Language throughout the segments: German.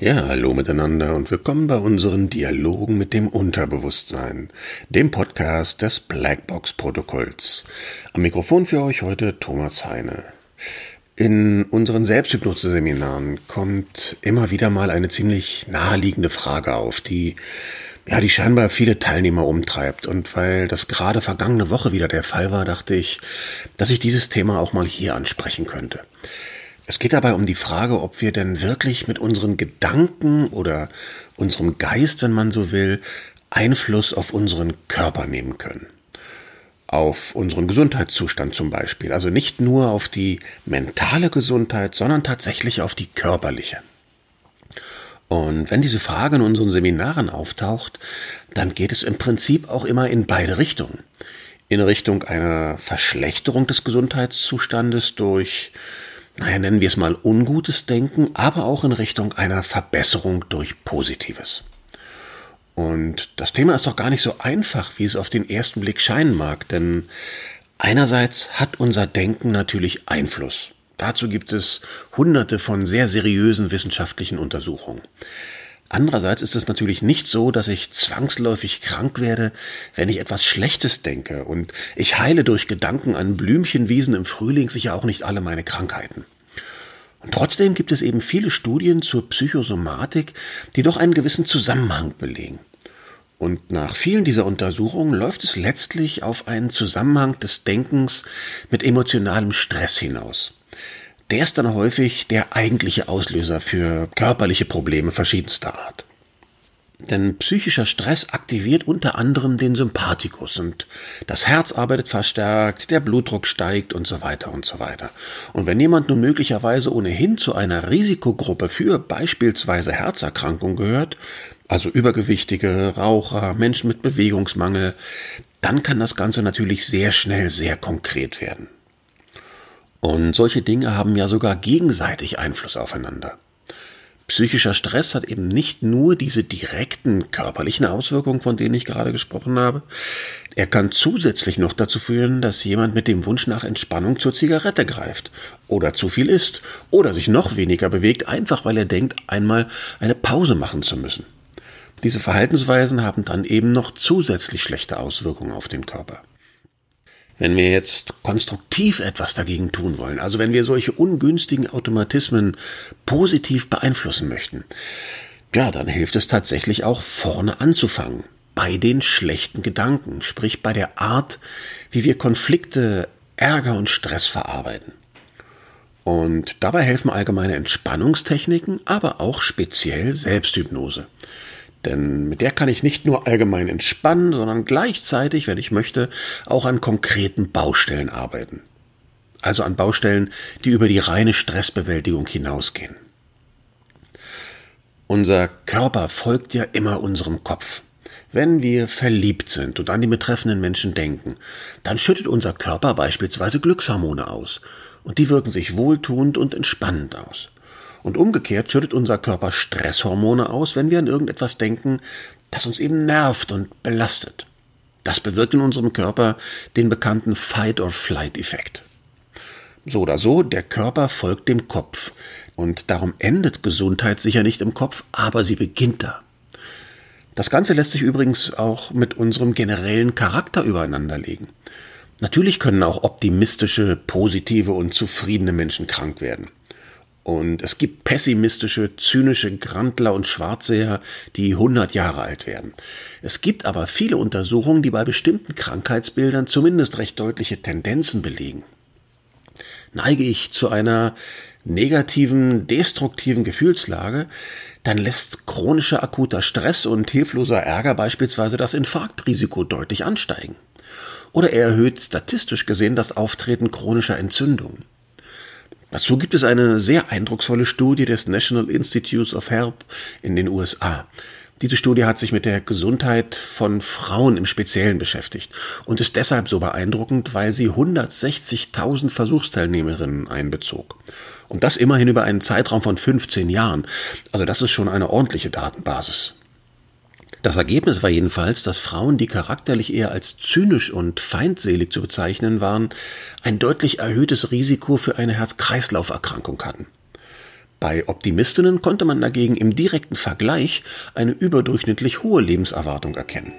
Ja, hallo miteinander und willkommen bei unseren Dialogen mit dem Unterbewusstsein, dem Podcast des Blackbox-Protokolls. Am Mikrofon für euch heute Thomas Heine. In unseren Selbsthypnose-Seminaren kommt immer wieder mal eine ziemlich naheliegende Frage auf, die scheinbar viele Teilnehmer umtreibt. Und weil das gerade vergangene Woche wieder der Fall war, dachte ich, dass ich dieses Thema auch mal hier ansprechen könnte. Es geht dabei um die Frage, ob wir denn wirklich mit unseren Gedanken oder unserem Geist, wenn man so will, Einfluss auf unseren Körper nehmen können. Auf unseren Gesundheitszustand zum Beispiel. Also nicht nur auf die mentale Gesundheit, sondern tatsächlich auf die körperliche. Und wenn diese Frage in unseren Seminaren auftaucht, dann geht es im Prinzip auch immer in beide Richtungen. In Richtung einer Verschlechterung des Gesundheitszustandes durch nennen wir es mal ungutes Denken, aber auch in Richtung einer Verbesserung durch Positives. Und das Thema ist doch gar nicht so einfach, wie es auf den ersten Blick scheinen mag, denn einerseits hat unser Denken natürlich Einfluss. Dazu gibt es hunderte von sehr seriösen wissenschaftlichen Untersuchungen. Andererseits ist es natürlich nicht so, dass ich zwangsläufig krank werde, wenn ich etwas Schlechtes denke, und ich heile durch Gedanken an Blümchenwiesen im Frühling sicher auch nicht alle meine Krankheiten. Und trotzdem gibt es eben viele Studien zur Psychosomatik, die doch einen gewissen Zusammenhang belegen. Und nach vielen dieser Untersuchungen läuft es letztlich auf einen Zusammenhang des Denkens mit emotionalem Stress hinaus. Der ist dann häufig der eigentliche Auslöser für körperliche Probleme verschiedenster Art. Denn psychischer Stress aktiviert unter anderem den Sympathikus und das Herz arbeitet verstärkt, der Blutdruck steigt und so weiter und so weiter. Und wenn jemand nun möglicherweise ohnehin zu einer Risikogruppe für beispielsweise Herzerkrankung gehört, also Übergewichtige, Raucher, Menschen mit Bewegungsmangel, dann kann das Ganze natürlich sehr schnell sehr konkret werden. Und solche Dinge haben ja sogar gegenseitig Einfluss aufeinander. Psychischer Stress hat eben nicht nur diese direkten körperlichen Auswirkungen, von denen ich gerade gesprochen habe. Er kann zusätzlich noch dazu führen, dass jemand mit dem Wunsch nach Entspannung zur Zigarette greift oder zu viel isst oder sich noch weniger bewegt, einfach weil er denkt, einmal eine Pause machen zu müssen. Diese Verhaltensweisen haben dann eben noch zusätzlich schlechte Auswirkungen auf den Körper. Wenn wir jetzt konstruktiv etwas dagegen tun wollen, also wenn wir solche ungünstigen Automatismen positiv beeinflussen möchten, dann hilft es tatsächlich auch vorne anzufangen, bei den schlechten Gedanken, sprich bei der Art, wie wir Konflikte, Ärger und Stress verarbeiten. Und dabei helfen allgemeine Entspannungstechniken, aber auch speziell Selbsthypnose. Denn mit der kann ich nicht nur allgemein entspannen, sondern gleichzeitig, wenn ich möchte, auch an konkreten Baustellen arbeiten. Also an Baustellen, die über die reine Stressbewältigung hinausgehen. Unser Körper folgt ja immer unserem Kopf. Wenn wir verliebt sind und an die betreffenden Menschen denken, dann schüttet unser Körper beispielsweise Glückshormone aus. Und die wirken sich wohltuend und entspannend aus. Und umgekehrt schüttet unser Körper Stresshormone aus, wenn wir an irgendetwas denken, das uns eben nervt und belastet. Das bewirkt in unserem Körper den bekannten Fight-or-Flight-Effekt. So oder so, der Körper folgt dem Kopf. Und darum endet Gesundheit sicher nicht im Kopf, aber sie beginnt da. Das Ganze lässt sich übrigens auch mit unserem generellen Charakter übereinanderlegen. Natürlich können auch optimistische, positive und zufriedene Menschen krank werden. Und es gibt pessimistische, zynische Grandler und Schwarzseher, die 100 Jahre alt werden. Es gibt aber viele Untersuchungen, die bei bestimmten Krankheitsbildern zumindest recht deutliche Tendenzen belegen. Neige ich zu einer negativen, destruktiven Gefühlslage, dann lässt chronischer akuter Stress und hilfloser Ärger beispielsweise das Infarktrisiko deutlich ansteigen. Oder er erhöht statistisch gesehen das Auftreten chronischer Entzündungen. Dazu gibt es eine sehr eindrucksvolle Studie des National Institutes of Health in den USA. Diese Studie hat sich mit der Gesundheit von Frauen im Speziellen beschäftigt und ist deshalb so beeindruckend, weil sie 160.000 Versuchsteilnehmerinnen einbezog. Und das immerhin über einen Zeitraum von 15 Jahren. Also das ist schon eine ordentliche Datenbasis. Das Ergebnis war jedenfalls, dass Frauen, die charakterlich eher als zynisch und feindselig zu bezeichnen waren, ein deutlich erhöhtes Risiko für eine Herz-Kreislauf-Erkrankung hatten. Bei Optimistinnen konnte man dagegen im direkten Vergleich eine überdurchschnittlich hohe Lebenserwartung erkennen.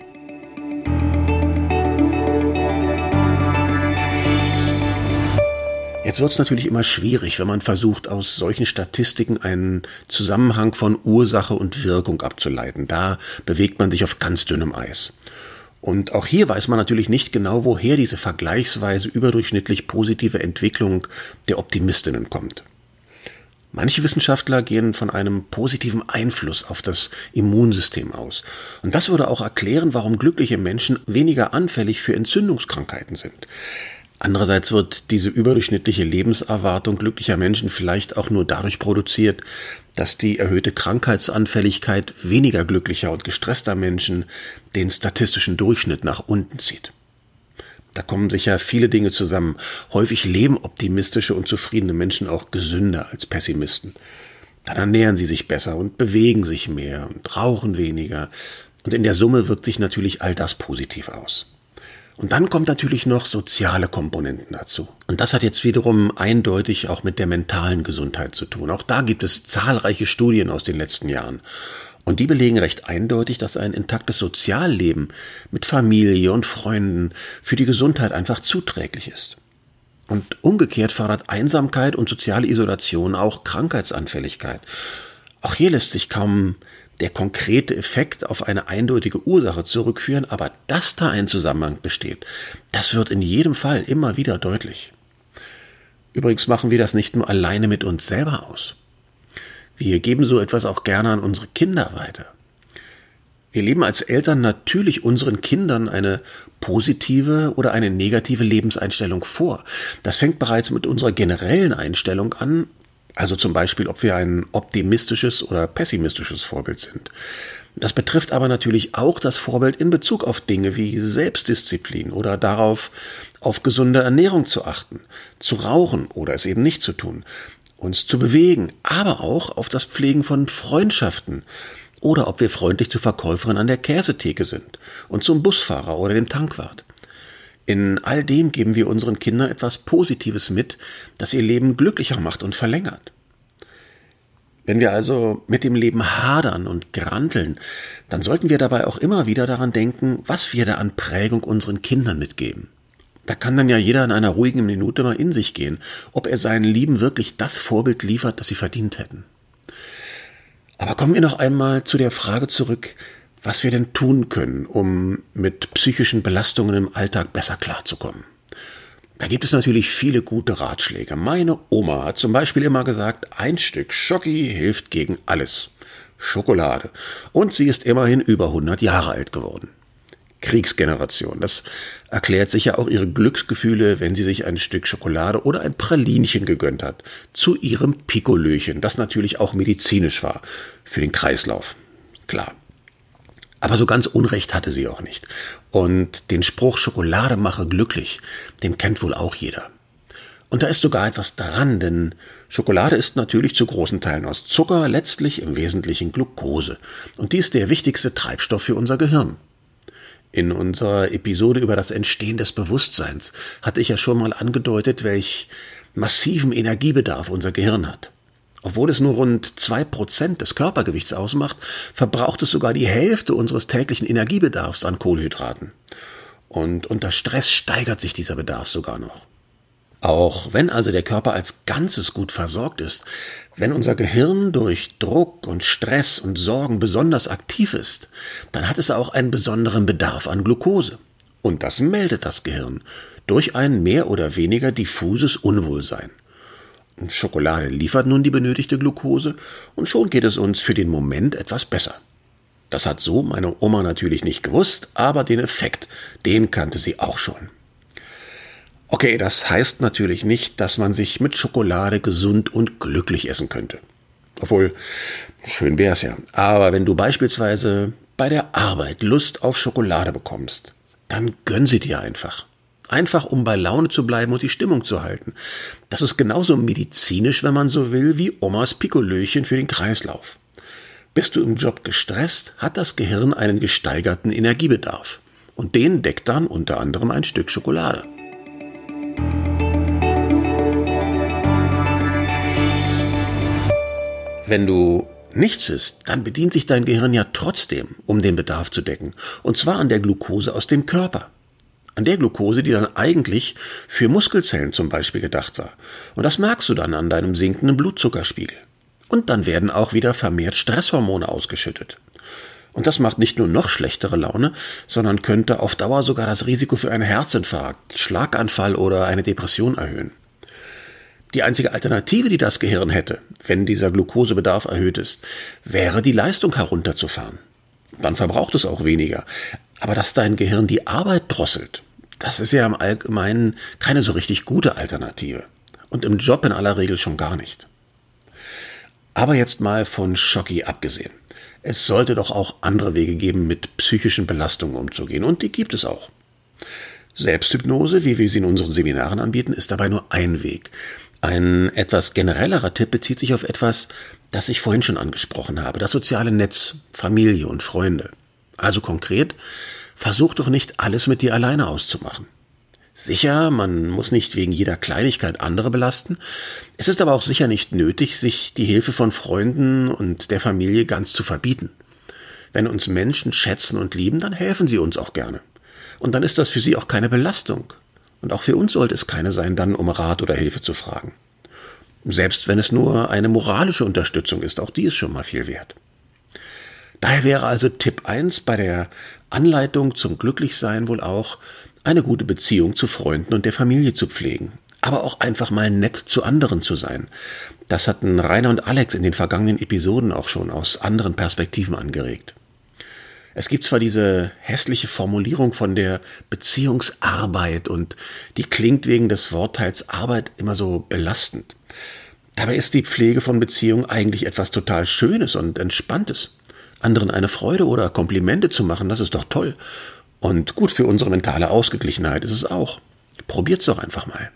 Jetzt wird es natürlich immer schwierig, wenn man versucht, aus solchen Statistiken einen Zusammenhang von Ursache und Wirkung abzuleiten. Da bewegt man sich auf ganz dünnem Eis. Und auch hier weiß man natürlich nicht genau, woher diese vergleichsweise überdurchschnittlich positive Entwicklung der Optimistinnen kommt. Manche Wissenschaftler gehen von einem positiven Einfluss auf das Immunsystem aus. Und das würde auch erklären, warum glückliche Menschen weniger anfällig für Entzündungskrankheiten sind. Andererseits wird diese überdurchschnittliche Lebenserwartung glücklicher Menschen vielleicht auch nur dadurch produziert, dass die erhöhte Krankheitsanfälligkeit weniger glücklicher und gestresster Menschen den statistischen Durchschnitt nach unten zieht. Da kommen sicher viele Dinge zusammen. Häufig leben optimistische und zufriedene Menschen auch gesünder als Pessimisten. Dann ernähren sie sich besser und bewegen sich mehr und rauchen weniger. Und in der Summe wirkt sich natürlich all das positiv aus. Und dann kommt natürlich noch soziale Komponenten dazu. Und das hat jetzt wiederum eindeutig auch mit der mentalen Gesundheit zu tun. Auch da gibt es zahlreiche Studien aus den letzten Jahren. Und die belegen recht eindeutig, dass ein intaktes Sozialleben mit Familie und Freunden für die Gesundheit einfach zuträglich ist. Und umgekehrt fördert Einsamkeit und soziale Isolation auch Krankheitsanfälligkeit. Auch hier lässt sich kaum der konkrete Effekt auf eine eindeutige Ursache zurückführen, aber dass da ein Zusammenhang besteht, das wird in jedem Fall immer wieder deutlich. Übrigens machen wir das nicht nur alleine mit uns selber aus. Wir geben so etwas auch gerne an unsere Kinder weiter. Wir leben als Eltern natürlich unseren Kindern eine positive oder eine negative Lebenseinstellung vor. Das fängt bereits mit unserer generellen Einstellung an, also zum Beispiel, ob wir ein optimistisches oder pessimistisches Vorbild sind. Das betrifft aber natürlich auch das Vorbild in Bezug auf Dinge wie Selbstdisziplin oder darauf, auf gesunde Ernährung zu achten, zu rauchen oder es eben nicht zu tun, uns zu bewegen, aber auch auf das Pflegen von Freundschaften oder ob wir freundlich zur Verkäuferin an der Käsetheke sind und zum Busfahrer oder dem Tankwart. In all dem geben wir unseren Kindern etwas Positives mit, das ihr Leben glücklicher macht und verlängert. Wenn wir also mit dem Leben hadern und granteln, dann sollten wir dabei auch immer wieder daran denken, was wir da an Prägung unseren Kindern mitgeben. Da kann dann ja jeder in einer ruhigen Minute mal in sich gehen, ob er seinen Lieben wirklich das Vorbild liefert, das sie verdient hätten. Aber kommen wir noch einmal zu der Frage zurück, was wir denn tun können, um mit psychischen Belastungen im Alltag besser klarzukommen. Da gibt es natürlich viele gute Ratschläge. Meine Oma hat zum Beispiel immer gesagt, ein Stück Schoki hilft gegen alles. Schokolade. Und sie ist immerhin über 100 Jahre alt geworden. Kriegsgeneration. Das erklärt sicher auch ihre Glücksgefühle, wenn sie sich ein Stück Schokolade oder ein Pralinchen gegönnt hat. Zu ihrem Pikolöchen, das natürlich auch medizinisch war. Für den Kreislauf. Klar. Aber so ganz Unrecht hatte sie auch nicht. Und den Spruch Schokolade mache glücklich, den kennt wohl auch jeder. Und da ist sogar etwas dran, denn Schokolade ist natürlich zu großen Teilen aus Zucker, letztlich im Wesentlichen Glucose. Und die ist der wichtigste Treibstoff für unser Gehirn. In unserer Episode über das Entstehen des Bewusstseins hatte ich ja schon mal angedeutet, welch massiven Energiebedarf unser Gehirn hat. Obwohl es nur rund 2% des Körpergewichts ausmacht, verbraucht es sogar die Hälfte unseres täglichen Energiebedarfs an Kohlenhydraten. Und unter Stress steigert sich dieser Bedarf sogar noch. Auch wenn also der Körper als Ganzes gut versorgt ist, wenn unser Gehirn durch Druck und Stress und Sorgen besonders aktiv ist, dann hat es auch einen besonderen Bedarf an Glucose. Und das meldet das Gehirn durch ein mehr oder weniger diffuses Unwohlsein. Schokolade liefert nun die benötigte Glucose und schon geht es uns für den Moment etwas besser. Das hat so meine Oma natürlich nicht gewusst, aber den Effekt, den kannte sie auch schon. Okay, das heißt natürlich nicht, dass man sich mit Schokolade gesund und glücklich essen könnte. Obwohl, schön wär's ja. Aber wenn du beispielsweise bei der Arbeit Lust auf Schokolade bekommst, dann gönn sie dir einfach. Einfach, um bei Laune zu bleiben und die Stimmung zu halten. Das ist genauso medizinisch, wenn man so will, wie Omas Pikolöchen für den Kreislauf. Bist du im Job gestresst, hat das Gehirn einen gesteigerten Energiebedarf. Und den deckt dann unter anderem ein Stück Schokolade. Wenn du nichts isst, dann bedient sich dein Gehirn ja trotzdem, um den Bedarf zu decken. Und zwar an der Glucose aus dem Körper. An der Glucose, die dann eigentlich für Muskelzellen zum Beispiel gedacht war. Und das merkst du dann an deinem sinkenden Blutzuckerspiegel. Und dann werden auch wieder vermehrt Stresshormone ausgeschüttet. Und das macht nicht nur noch schlechtere Laune, sondern könnte auf Dauer sogar das Risiko für einen Herzinfarkt, Schlaganfall oder eine Depression erhöhen. Die einzige Alternative, die das Gehirn hätte, wenn dieser Glukosebedarf erhöht ist, wäre die Leistung herunterzufahren. Dann verbraucht es auch weniger. Aber dass dein Gehirn die Arbeit drosselt, das ist ja im Allgemeinen keine so richtig gute Alternative. Und im Job in aller Regel schon gar nicht. Aber jetzt mal von Schoki abgesehen. Es sollte doch auch andere Wege geben, mit psychischen Belastungen umzugehen. Und die gibt es auch. Selbsthypnose, wie wir sie in unseren Seminaren anbieten, ist dabei nur ein Weg. Ein etwas generellerer Tipp bezieht sich auf etwas, das ich vorhin schon angesprochen habe. Das soziale Netz, Familie und Freunde. Also konkret, versuch doch nicht alles mit dir alleine auszumachen. Sicher, man muss nicht wegen jeder Kleinigkeit andere belasten. Es ist aber auch sicher nicht nötig, sich die Hilfe von Freunden und der Familie ganz zu verbieten. Wenn uns Menschen schätzen und lieben, dann helfen sie uns auch gerne. Und dann ist das für sie auch keine Belastung. Und auch für uns sollte es keine sein, dann um Rat oder Hilfe zu fragen. Selbst wenn es nur eine moralische Unterstützung ist, auch die ist schon mal viel wert. Daher wäre also Tipp 1 bei der Anleitung zum Glücklichsein wohl auch, eine gute Beziehung zu Freunden und der Familie zu pflegen. Aber auch einfach mal nett zu anderen zu sein. Das hatten Rainer und Alex in den vergangenen Episoden auch schon aus anderen Perspektiven angeregt. Es gibt zwar diese hässliche Formulierung von der Beziehungsarbeit und die klingt wegen des Wortteils Arbeit immer so belastend. Dabei ist die Pflege von Beziehungen eigentlich etwas total Schönes und Entspanntes. Anderen eine Freude oder Komplimente zu machen, das ist doch toll. Und gut für unsere mentale Ausgeglichenheit ist es auch. Probiert's doch einfach mal.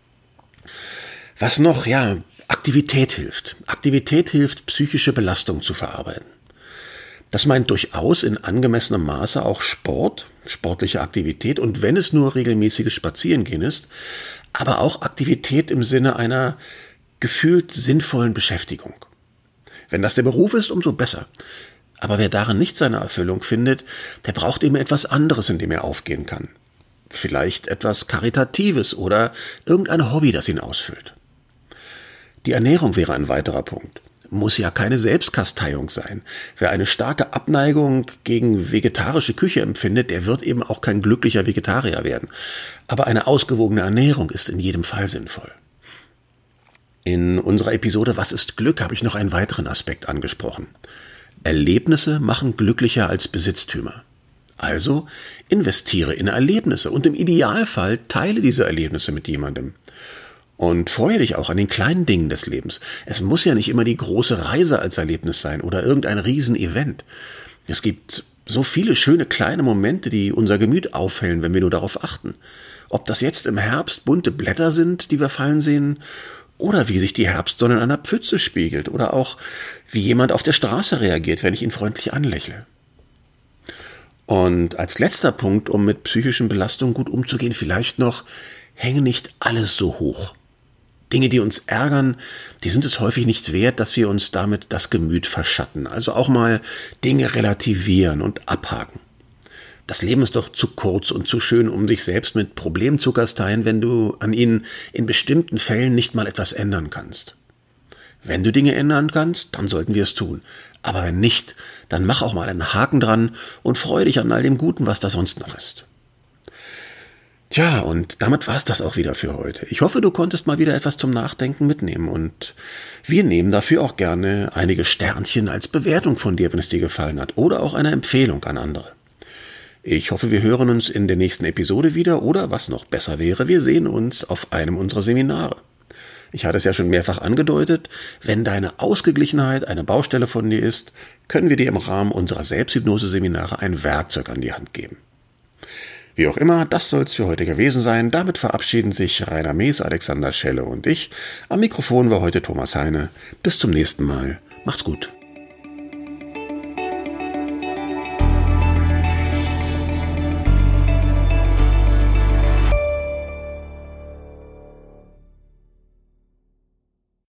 Was noch? Ja, Aktivität hilft. Aktivität hilft, psychische Belastung zu verarbeiten. Das meint durchaus in angemessenem Maße auch Sport, sportliche Aktivität und wenn es nur regelmäßiges Spazierengehen ist, aber auch Aktivität im Sinne einer gefühlt sinnvollen Beschäftigung. Wenn das der Beruf ist, umso besser. Aber wer darin nicht seine Erfüllung findet, der braucht eben etwas anderes, in dem er aufgehen kann. Vielleicht etwas Karitatives oder irgendein Hobby, das ihn ausfüllt. Die Ernährung wäre ein weiterer Punkt. Muss ja keine Selbstkasteiung sein. Wer eine starke Abneigung gegen vegetarische Küche empfindet, der wird eben auch kein glücklicher Vegetarier werden. Aber eine ausgewogene Ernährung ist in jedem Fall sinnvoll. In unserer Episode Was ist Glück? Habe ich noch einen weiteren Aspekt angesprochen. Erlebnisse machen glücklicher als Besitztümer. Also investiere in Erlebnisse und im Idealfall teile diese Erlebnisse mit jemandem. Und freue dich auch an den kleinen Dingen des Lebens. Es muss ja nicht immer die große Reise als Erlebnis sein oder irgendein Riesenevent. Es gibt so viele schöne kleine Momente, die unser Gemüt aufhellen, wenn wir nur darauf achten. Ob das jetzt im Herbst bunte Blätter sind, die wir fallen sehen, oder wie sich die Herbstsonne in einer Pfütze spiegelt, oder auch wie jemand auf der Straße reagiert, wenn ich ihn freundlich anlächle. Und als letzter Punkt, um mit psychischen Belastungen gut umzugehen, vielleicht noch, hänge nicht alles so hoch. Dinge, die uns ärgern, die sind es häufig nicht wert, dass wir uns damit das Gemüt verschatten. Also auch mal Dinge relativieren und abhaken. Das Leben ist doch zu kurz und zu schön, um sich selbst mit Problemen zu kasteien, wenn du an ihnen in bestimmten Fällen nicht mal etwas ändern kannst. Wenn du Dinge ändern kannst, dann sollten wir es tun. Aber wenn nicht, dann mach auch mal einen Haken dran und freue dich an all dem Guten, was da sonst noch ist. Tja, und damit war's das auch wieder für heute. Ich hoffe, du konntest mal wieder etwas zum Nachdenken mitnehmen und wir nehmen dafür auch gerne einige Sternchen als Bewertung von dir, wenn es dir gefallen hat, oder auch eine Empfehlung an andere. Ich hoffe, wir hören uns in der nächsten Episode wieder oder, was noch besser wäre, wir sehen uns auf einem unserer Seminare. Ich hatte es ja schon mehrfach angedeutet, wenn deine Ausgeglichenheit eine Baustelle von dir ist, können wir dir im Rahmen unserer Selbsthypnose-Seminare ein Werkzeug an die Hand geben. Wie auch immer, das soll es für heute gewesen sein. Damit verabschieden sich Rainer Mees, Alexander Schelle und ich. Am Mikrofon war heute Thomas Heine. Bis zum nächsten Mal. Macht's gut.